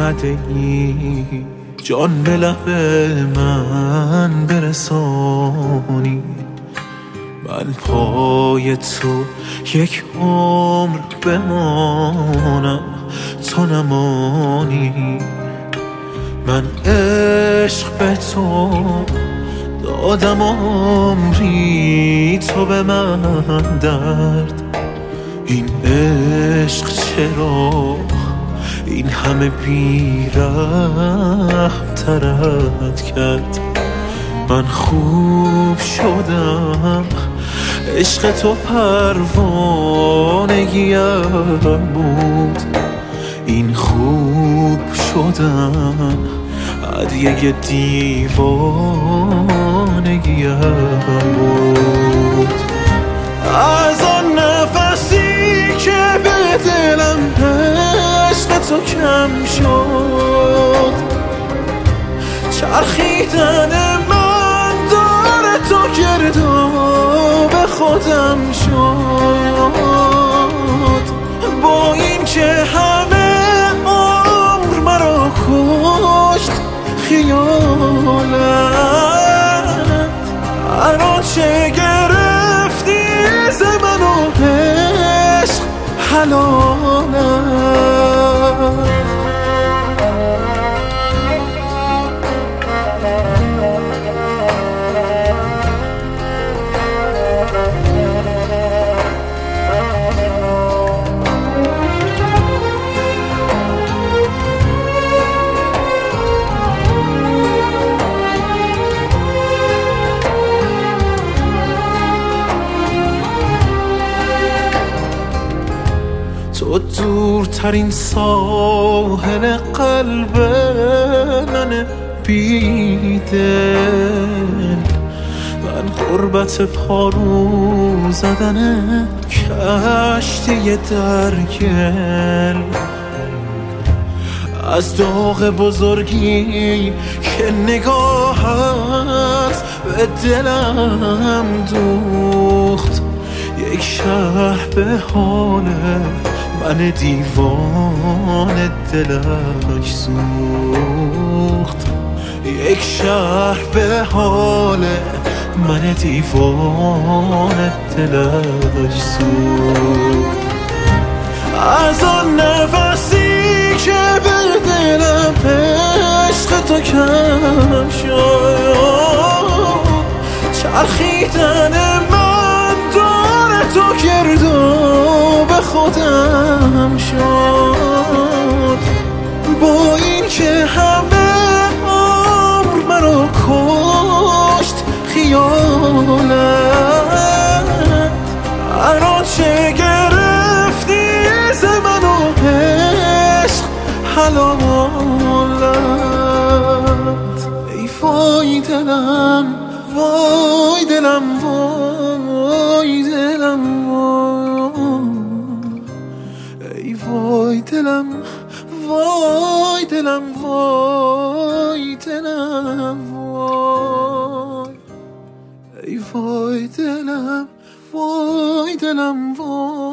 اومده ای جان به لب من برسانی. من پای تو یک عمر بمانم تو نمانی. من عشق به تو دادم عمری تو به من درد. این عشق چرا این همه بی‌رحم ترت کرد؟ من خوب شدم عشق تو پروانگیم بود. این خوب شدن هدیه دیوانگیم بود. از آن نفسی که به دلم عشق تو کم شد، چرخیدن من داره تو گرداب خودم شد. با این که همه عمر مرا کشت خیالت، الان چه گرفتی ز من و عشق حلالت. تو دورترین ساحل قلب من بیدل، من غربت پارو زدن کشتی درگل. از داغ بزرگی که نگاهت به دلم دوخت، یک شهر به حال من دیوان دلش سوخت. یک شهر به حال من دیوان دلش سوخت. از آن نفسی که به دلم عشق تو کم شد، چرخیدن من داره تو گرداب خودم شد. با این که همه عمر مرا کشت خیالت، الان چه گرفتی ز من و عشق حلالت. ای وای دلم وای دلم وای دلم وای، ای وای دلم وای دلم وای دلم وای، ای وای دلم وای دلم وای.